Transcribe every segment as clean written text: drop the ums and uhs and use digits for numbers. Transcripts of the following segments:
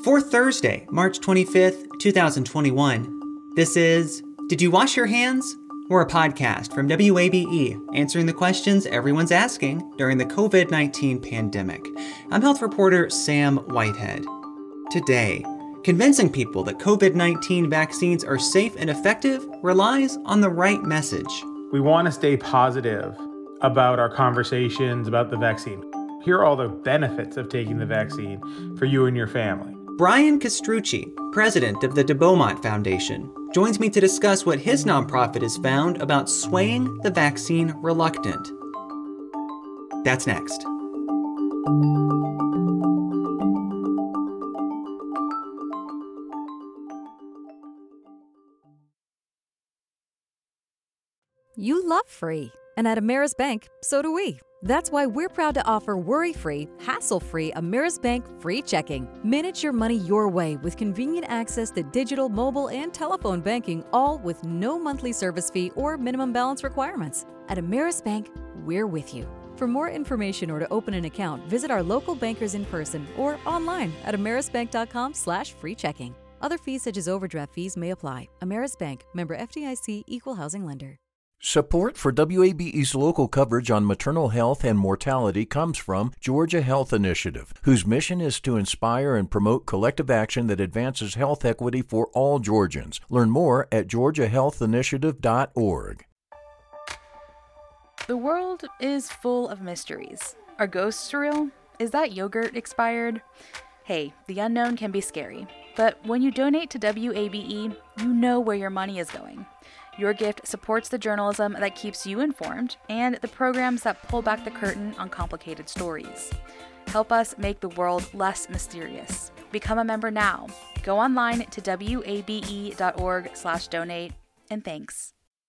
For Thursday, March 25th, 2021, this is Did You Wash Your Hands? We're a podcast from WABE answering the questions everyone's asking during the COVID-19 pandemic. I'm health reporter Sam Whitehead. Today, convincing people that COVID-19 vaccines are safe and effective relies on the right message. We want to stay positive about our conversations about the vaccine. Here are all the benefits of taking the vaccine for you and your family. Brian Castrucci, president of the de Beaumont Foundation, joins me to discuss what his nonprofit has found about swaying the vaccine reluctant. That's next. You love free, and at Ameris Bank, so do we. That's why we're proud to offer worry-free, hassle-free Ameris Bank free checking. Manage your money your way with convenient access to digital, mobile, and telephone banking, all with no monthly service fee or minimum balance requirements. At Ameris Bank, we're with you. For more information or to open an account, visit our local bankers in person or online at amerisbank.com/free checking. Other fees such as overdraft fees may apply. Ameris Bank, member FDIC, equal housing lender. Support for WABE's local coverage on maternal health and mortality comes from Georgia Health Initiative, whose mission is to inspire and promote collective action that advances health equity for all Georgians. Learn more at georgiahealthinitiative.org. The world is full of mysteries. Are ghosts real? Is that yogurt expired? Hey, the unknown can be scary. But when you donate to WABE, you know where your money is going. Your gift supports the journalism that keeps you informed and the programs that pull back the curtain on complicated stories. Help us make the world less mysterious. Become a member now. Go online to wabe.org/donate, and thanks.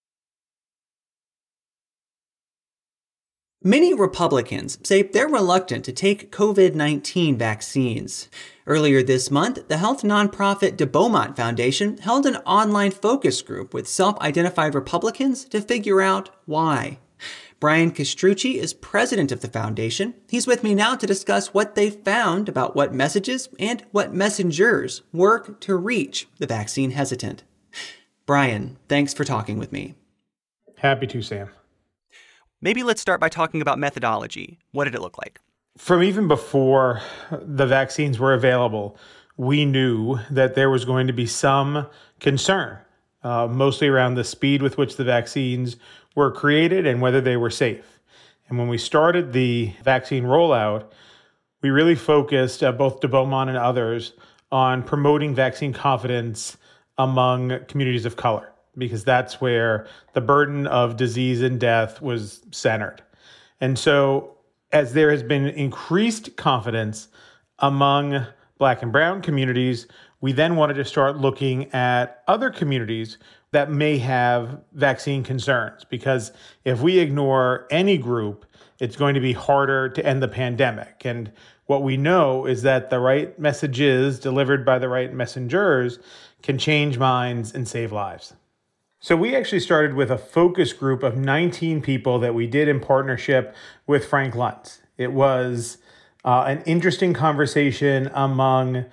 Many Republicans say they're reluctant to take COVID-19 vaccines. Earlier this month, the health nonprofit de Beaumont Foundation held an online focus group with self-identified Republicans to figure out why. Brian Castrucci is president of the foundation. He's with me now to discuss what they found about what messages and what messengers work to reach the vaccine hesitant. Brian, thanks for talking with me. Happy to, Sam. Maybe let's start by talking about methodology. What did it look like? From even before the vaccines were available, we knew that there was going to be some concern, mostly around the speed with which the vaccines were created and whether they were safe. And when we started the vaccine rollout, we really focused, both de Beaumont and others, on promoting vaccine confidence among communities of color, because that's where the burden of disease and death was centered. And so as there has been increased confidence among Black and brown communities, we then wanted to start looking at other communities that may have vaccine concerns, because if we ignore any group, it's going to be harder to end the pandemic. And what we know is that the right messages delivered by the right messengers can change minds and save lives. So we actually started with a focus group of 19 people that we did in partnership with Frank Luntz. It was an interesting conversation among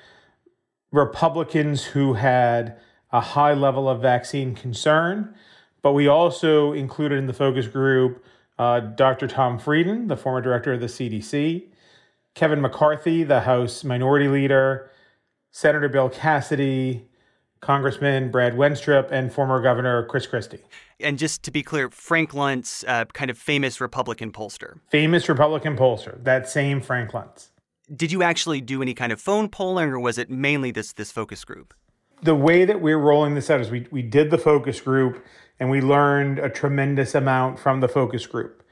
Republicans who had a high level of vaccine concern, but we also included in the focus group Dr. Tom Frieden, the former director of the CDC, Kevin McCarthy, the House Minority Leader, Senator Bill Cassidy, Congressman Brad Wenstrup, and former Governor Chris Christie. And just to be clear, Frank Luntz, kind of famous Republican pollster. Famous Republican pollster, that same Frank Luntz. Did you actually do any kind of phone polling, or was it mainly this focus group? The way that we're rolling this out is we did the focus group, and we learned a tremendous amount from the focus group.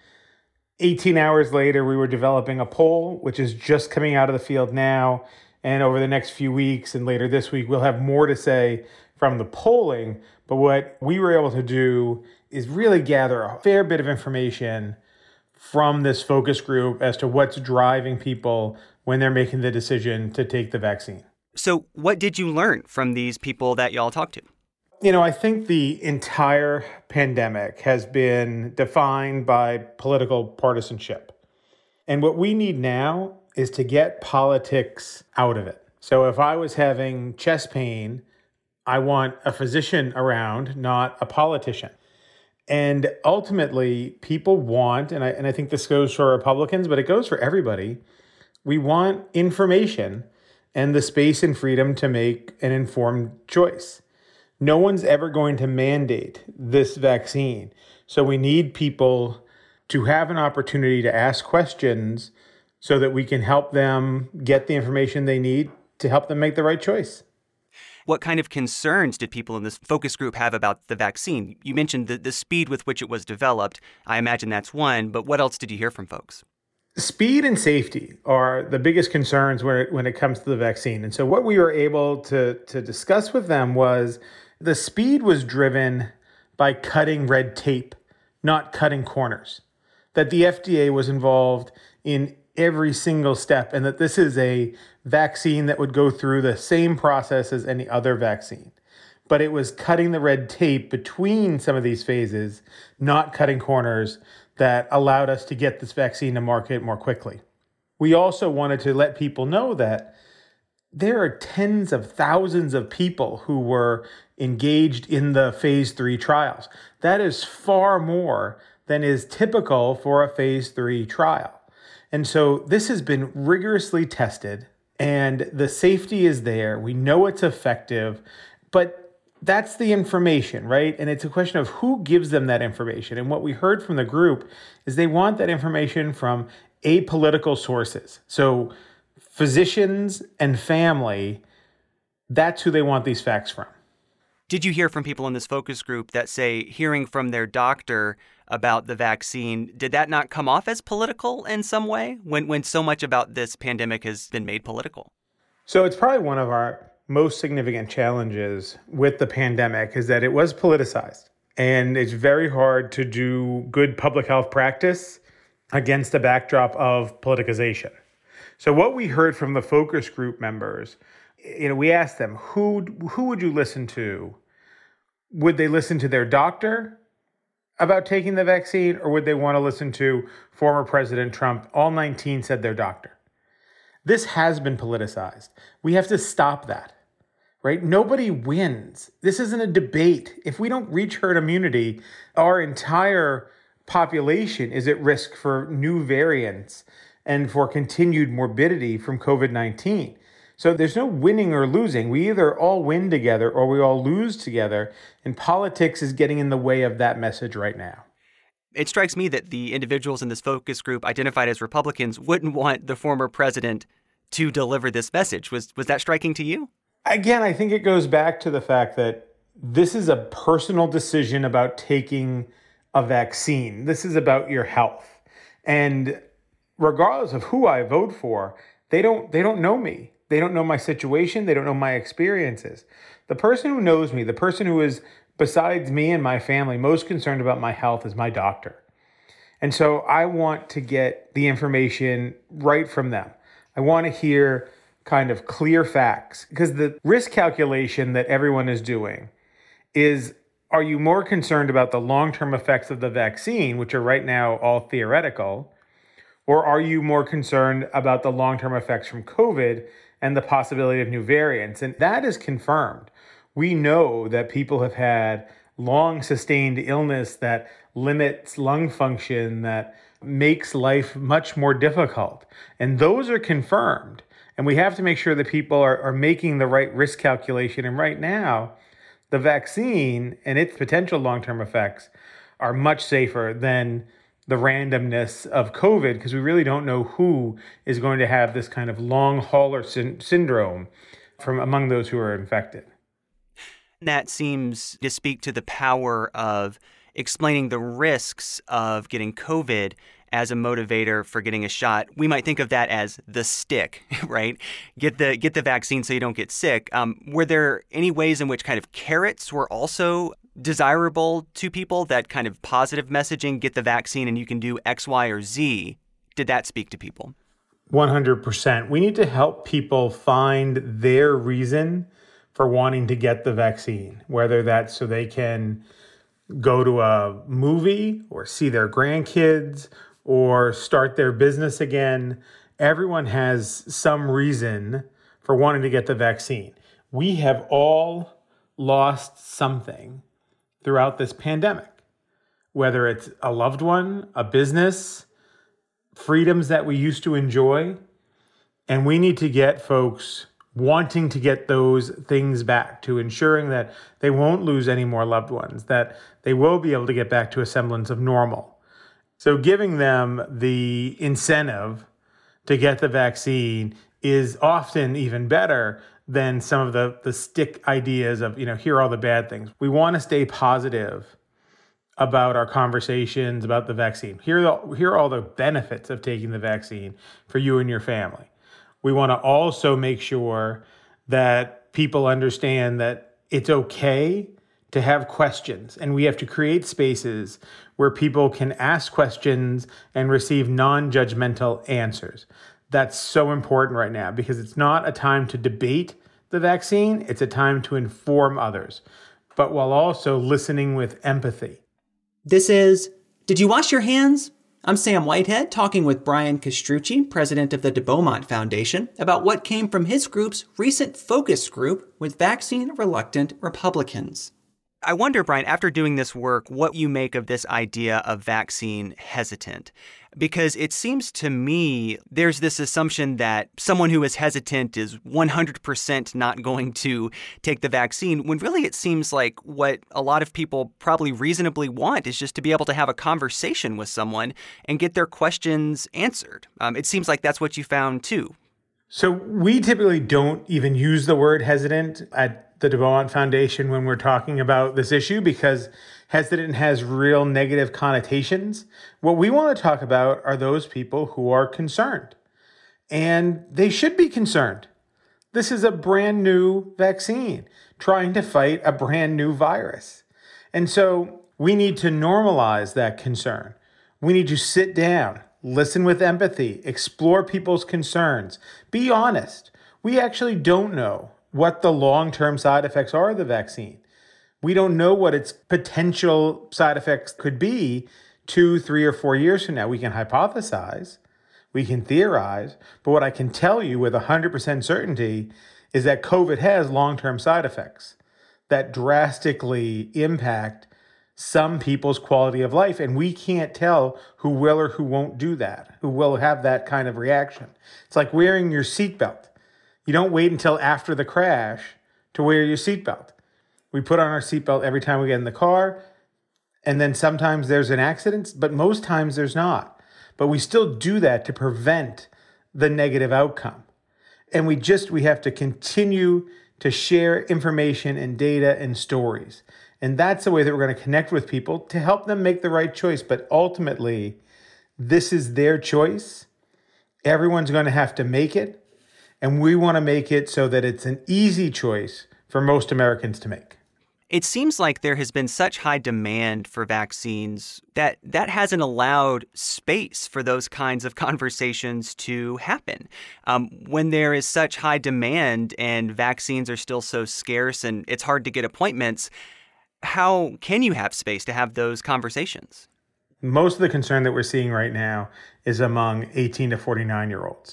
18 hours later, we were developing a poll, which is just coming out of the field now. And over the next few weeks and later this week, we'll have more to say from the polling. But what we were able to do is really gather a fair bit of information from this focus group as to what's driving people when they're making the decision to take the vaccine. So what did you learn from these people that y'all talked to? You know, I think the entire pandemic has been defined by political partisanship. And what we need now is to get politics out of it. So if I was having chest pain, I want a physician around, not a politician. And ultimately, people want, and I think this goes for Republicans, but it goes for everybody, we want information and the space and freedom to make an informed choice. No one's ever going to mandate this vaccine. So we need people to have an opportunity to ask questions so that we can help them get the information they need to help them make the right choice. What kind of concerns did people in this focus group have about the vaccine? You mentioned the speed with which it was developed. I imagine that's one, but what else did you hear from folks? Speed and safety are the biggest concerns when it comes to the vaccine. And so what we were able to discuss with them was the speed was driven by cutting red tape, not cutting corners. That the FDA was involved in every single step and that this is a vaccine that would go through the same process as any other vaccine. But it was cutting the red tape between some of these phases, not cutting corners, that allowed us to get this vaccine to market more quickly. We also wanted to let people know that there are tens of thousands of people who were engaged in the phase 3 trials. That is far more than is typical for a phase 3 trial. And so this has been rigorously tested and the safety is there. We know it's effective, but that's the information, right? And it's a question of who gives them that information. And what we heard from the group is they want that information from apolitical sources. So physicians and family, that's who they want these facts from. Did you hear from people in this focus group that say hearing from their doctor about the vaccine, did that not come off as political in some way when so much about this pandemic has been made political? So it's probably one of our most significant challenges with the pandemic is that it was politicized. And it's very hard to do good public health practice against the backdrop of politicization. So what we heard from the focus group members, we asked them, who would you listen to? Would they listen to their doctor about taking the vaccine, or would they want to listen to former President Trump? All 19 said their doctor. This has been politicized. We have to stop that, right? Nobody wins. This isn't a debate. If we don't reach herd immunity, our entire population is at risk for new variants and for continued morbidity from COVID-19. So there's no winning or losing. We either all win together or we all lose together. And politics is getting in the way of that message right now. It strikes me that the individuals in this focus group identified as Republicans wouldn't want the former president to deliver this message. Was that striking to you? Again, I think it goes back to the fact that this is a personal decision about taking a vaccine. This is about your health. And regardless of who I vote for, they don't know me. They don't know my situation. They don't know my experiences. The person who knows me, the person who is, besides me and my family, most concerned about my health is my doctor. And so I want to get the information right from them. I want to hear kind of clear facts, because the risk calculation that everyone is doing is, are you more concerned about the long-term effects of the vaccine, which are right now all theoretical, or are you more concerned about the long-term effects from COVID and the possibility of new variants? And that is confirmed. We know that people have had long sustained illness that limits lung function, that makes life much more difficult. And those are confirmed. And we have to make sure that people are making the right risk calculation. And right now, the vaccine and its potential long-term effects are much safer than the randomness of COVID, because we really don't know who is going to have this kind of long hauler syndrome from among those who are infected. That seems to speak to the power of explaining the risks of getting COVID as a motivator for getting a shot. We might think of that as the stick, right? Get the vaccine so you don't get sick. Were there any ways in which kind of carrots were also desirable to people, that kind of positive messaging, get the vaccine and you can do X, Y, or Z? Did that speak to people? 100%. We need to help people find their reason for wanting to get the vaccine, whether that's so they can go to a movie or see their grandkids or start their business again. Everyone has some reason for for wanting to get the vaccine. We have all lost something throughout this pandemic, whether it's a loved one, a business, freedoms that we used to enjoy. And we need to get folks wanting to get those things back, to ensuring that they won't lose any more loved ones, that they will be able to get back to a semblance of normal. So giving them the incentive to get the vaccine is often even better than some of the stick ideas of, here are all the bad things. We want to stay positive about our conversations about the vaccine. Here are all the benefits of taking the vaccine for you and your family. We want to also make sure that people understand that it's okay to have questions, and we have to create spaces where people can ask questions and receive non-judgmental answers. That's so important right now because it's not a time to debate the vaccine, it's a time to inform others, but while also listening with empathy. This is Did You Wash Your Hands? I'm Sam Whitehead, talking with Brian Castrucci, president of the De Beaumont Foundation, about what came from his group's recent focus group with vaccine-reluctant Republicans. I wonder, Brian, after doing this work, what you make of this idea of vaccine hesitant. Because it seems to me there's this assumption that someone who is hesitant is 100% not going to take the vaccine, when really it seems like what a lot of people probably reasonably want is just to be able to have a conversation with someone and get their questions answered. It seems like that's what you found too. So we typically don't even use the word hesitant at the De Beaumont Foundation when we're talking about this issue because hesitant has real negative connotations. What we want to talk about are those people who are concerned, and they should be concerned. This is a brand new vaccine trying to fight a brand new virus. And so we need to normalize that concern. We need to sit down, listen with empathy, explore people's concerns, be honest. We actually don't know what the long-term side effects are of the vaccine. We don't know what its potential side effects could be 2, 3, or 4 years from now. We can hypothesize, we can theorize, but what I can tell you with 100% certainty is that COVID has long-term side effects that drastically impact some people's quality of life, and we can't tell who will or who won't do that, who will have that kind of reaction. It's like wearing your seatbelt. You don't wait until after the crash to wear your seatbelt. We put on our seatbelt every time we get in the car, and then sometimes there's an accident, but most times there's not. But we still do that to prevent the negative outcome. And we have to continue to share information and data and stories. And that's the way that we're going to connect with people to help them make the right choice. But ultimately, this is their choice. Everyone's going to have to make it. And we want to make it so that it's an easy choice for most Americans to make. It seems like there has been such high demand for vaccines that hasn't allowed space for those kinds of conversations to happen. When there is such high demand and vaccines are still so scarce and it's hard to get appointments, how can you have space to have those conversations? Most of the concern that we're seeing right now is among 18 to 49-year-olds.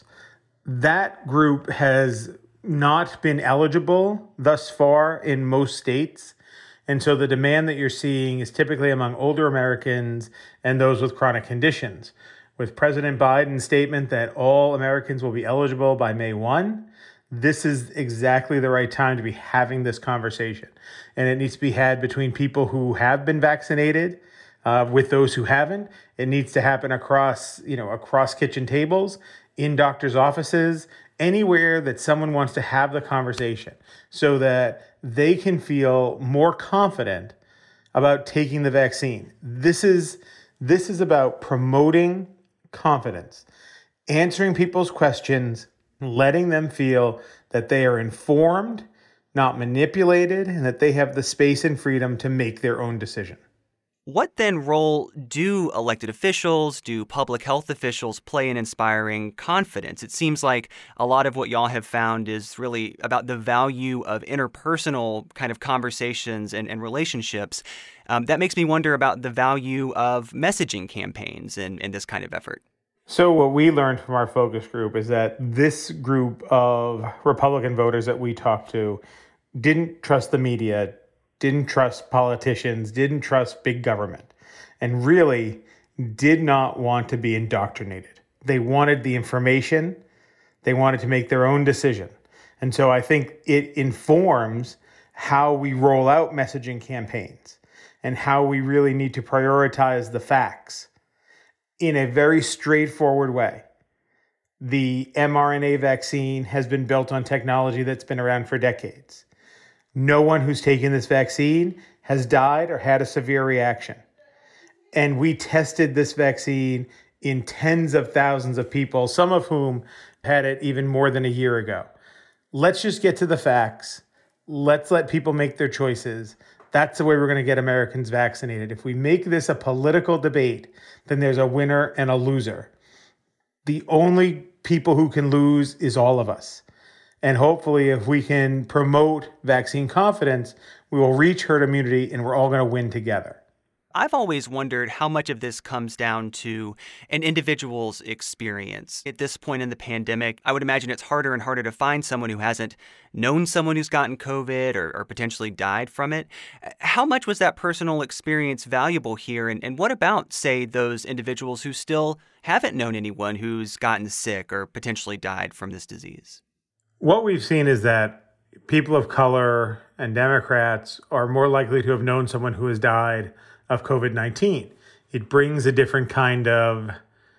That group has not been eligible thus far in most states. And so the demand that you're seeing is typically among older Americans and those with chronic conditions. With President Biden's statement that all Americans will be eligible by May 1, this is exactly the right time to be having this conversation. And it needs to be had between people who have been vaccinated with those who haven't. It needs to happen across kitchen tables, in doctors' offices, anywhere that someone wants to have the conversation so that they can feel more confident about taking the vaccine. This is about promoting confidence, answering people's questions, letting them feel that they are informed, not manipulated, and that they have the space and freedom to make their own decision. What then role do elected officials, do public health officials play in inspiring confidence? It seems like a lot of what y'all have found is really about the value of interpersonal kind of conversations and relationships. That makes me wonder about the value of messaging campaigns in this kind of effort. So what we learned from our focus group is that this group of Republican voters that we talked to didn't trust the media, didn't trust politicians, didn't trust big government, and really did not want to be indoctrinated. They wanted the information. They wanted to make their own decision. And so I think it informs how we roll out messaging campaigns and how we really need to prioritize the facts in a very straightforward way. The mRNA vaccine has been built on technology that's been around for decades. No one who's taken this vaccine has died or had a severe reaction. And we tested this vaccine in tens of thousands of people, some of whom had it even more than a year ago. Let's just get to the facts. Let's let people make their choices. That's the way we're going to get Americans vaccinated. If we make this a political debate, then there's a winner and a loser. The only people who can lose is all of us. And hopefully, if we can promote vaccine confidence, we will reach herd immunity and we're all going to win together. I've always wondered how much of this comes down to an individual's experience. At this point in the pandemic, I would imagine it's harder and harder to find someone who hasn't known someone who's gotten COVID or potentially died from it. How much was that personal experience valuable here? And what about, say, those individuals who still haven't known anyone who's gotten sick or potentially died from this disease? What we've seen is that people of color and Democrats are more likely to have known someone who has died of COVID-19. It brings a different kind of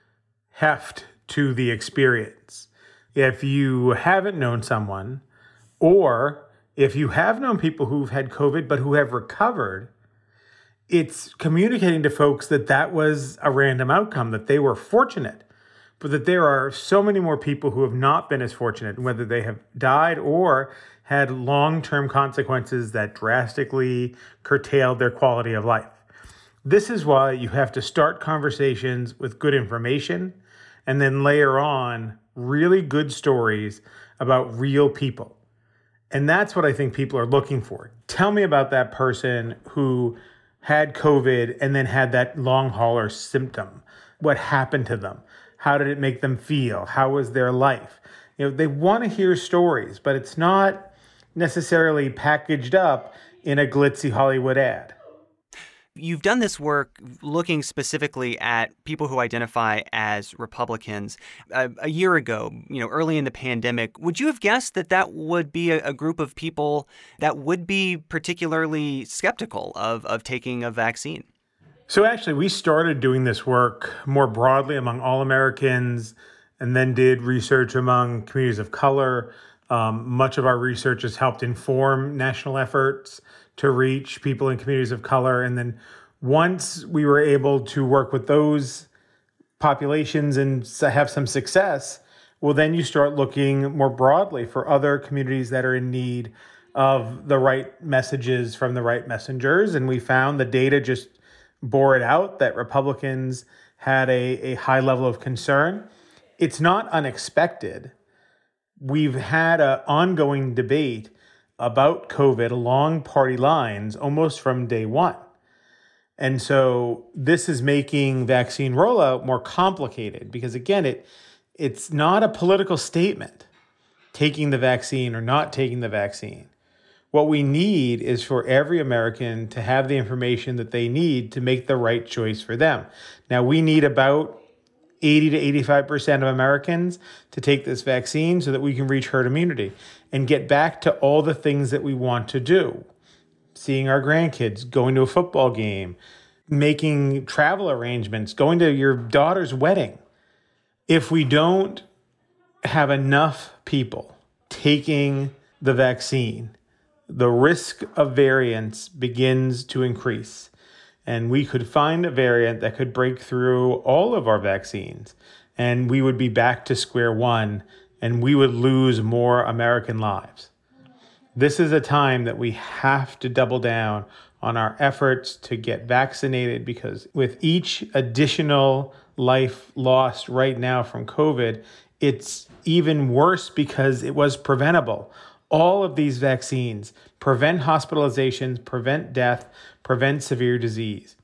heft to the experience. If you haven't known someone, or if you have known people who've had COVID but who have recovered, it's communicating to folks that that was a random outcome, that they were fortunate, but that there are so many more people who have not been as fortunate, whether they have died or had long-term consequences that drastically curtailed their quality of life. This is why you have to start conversations with good information and then layer on really good stories about real people. And that's what I think people are looking for. Tell me about that person who had COVID and then had that long hauler symptom. What happened to them? How did it make them feel? How was their life? They want to hear stories, but it's not necessarily packaged up in a glitzy Hollywood ad. You've done this work looking specifically at people who identify as Republicans. A year ago, early in the pandemic, would you have guessed that that would be a group of people that would be particularly skeptical of taking a vaccine? So actually, we started doing this work more broadly among all Americans and then did research among communities of color. Much of our research has helped inform national efforts to reach people in communities of color. And then once we were able to work with those populations and have some success, well, then you start looking more broadly for other communities that are in need of the right messages from the right messengers. And we found the data just bore it out that Republicans had a high level of concern. It's not unexpected. We've had an ongoing debate about COVID along party lines almost from day one. And so this is making vaccine rollout more complicated because, again, it's not a political statement, taking the vaccine or not taking the vaccine. What we need is for every American to have the information that they need to make the right choice for them. Now, we need about 80 to 85% of Americans to take this vaccine so that we can reach herd immunity and get back to all the things that we want to do. Seeing our grandkids, going to a football game, making travel arrangements, going to your daughter's wedding. If we don't have enough people taking the vaccine, the risk of variants begins to increase. And we could find a variant that could break through all of our vaccines, and we would be back to square one, and we would lose more American lives. This is a time that we have to double down on our efforts to get vaccinated, because with each additional life lost right now from COVID, it's even worse because it was preventable. All of these vaccines prevent hospitalizations, prevent death, prevent severe disease.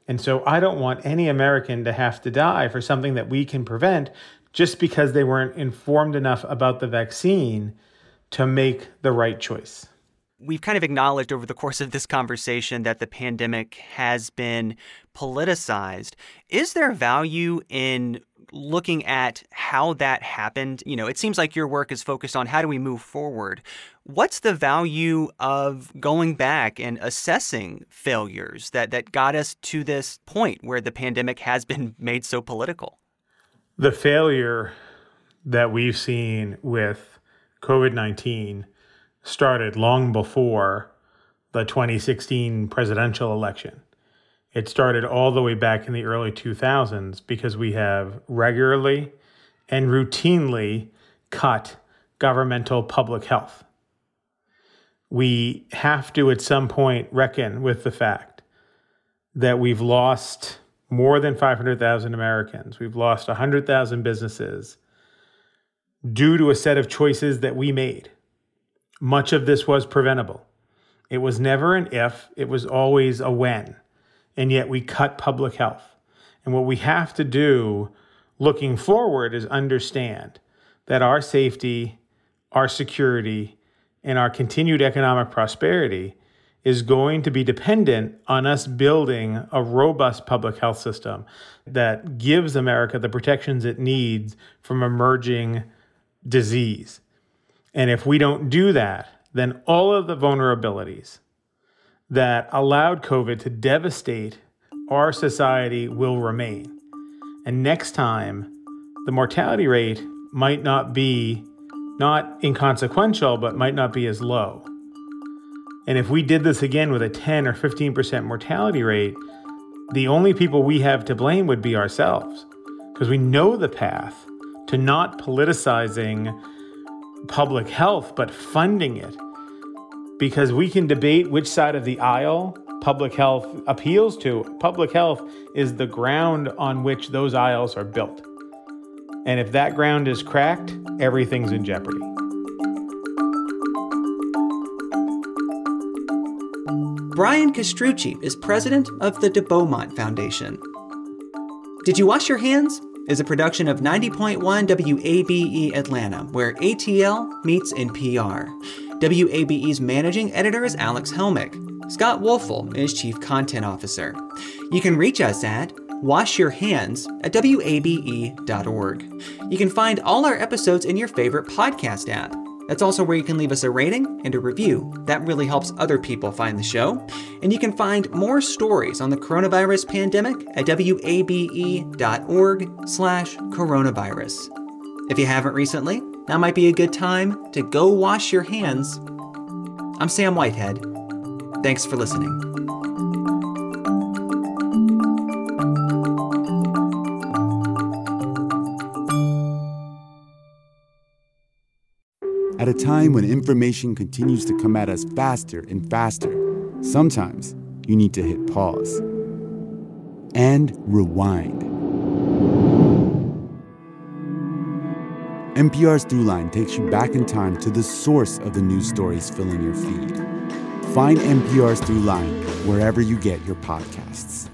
And so I don't want any American to have to die for something that we can prevent just because they weren't informed enough about the vaccine to make the right choice. We've kind of acknowledged over the course of this conversation that the pandemic has been politicized. Is there value in looking at how that happened? You know, it seems like your work is focused on how do we move forward. What's the value of going back and assessing failures that got us to this point where the pandemic has been made so political? The failure that we've seen with COVID-19 started long before the 2016 presidential election. It started all the way back in the early 2000s because we have regularly and routinely cut governmental public health. We have to at some point reckon with the fact that we've lost more than 500,000 Americans. We've lost 100,000 businesses due to a set of choices that we made. Much of this was preventable. It was never an if, it was always a when. And yet we cut public health. And what we have to do looking forward is understand that our safety, our security, and our continued economic prosperity is going to be dependent on us building a robust public health system that gives America the protections it needs from emerging disease. And if we don't do that, then all of the vulnerabilities that allowed COVID to devastate our society will remain. And next time, the mortality rate might not be not inconsequential, but might not be as low. And if we did this again with a 10 or 15% mortality rate, the only people we have to blame would be ourselves, because we know the path to not politicizing public health, but funding it. Because we can debate which side of the aisle public health appeals to. Public health is the ground on which those aisles are built. And if that ground is cracked, everything's in jeopardy. Brian Castrucci is president of the de Beaumont Foundation. Did You Wash Your Hands? Is a production of 90.1 WABE Atlanta, where ATL meets NPR. WABE's managing editor is Alex Helmick. Scott Wolfel is chief content officer. You can reach us at washyourhands@wabe.org. You can find all our episodes in your favorite podcast app. That's also where you can leave us a rating and a review. That really helps other people find the show. And you can find more stories on the coronavirus pandemic at wabe.org/coronavirus. If you haven't recently, now might be a good time to go wash your hands. I'm Sam Whitehead. Thanks for listening. At a time when information continues to come at us faster and faster, sometimes you need to hit pause and rewind. NPR's Throughline takes you back in time to the source of the news stories filling your feed. Find NPR's Throughline wherever you get your podcasts.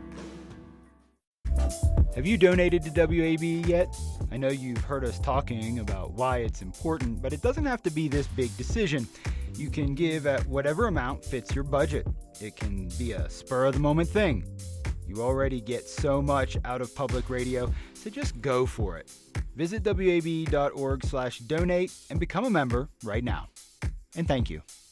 Have you donated to WABE yet? I know you've heard us talking about why it's important, but it doesn't have to be this big decision. You can give at whatever amount fits your budget. It can be a spur-of-the-moment thing. You already get so much out of public radio, so just go for it. Visit wabe.org/donate and become a member right now. And thank you.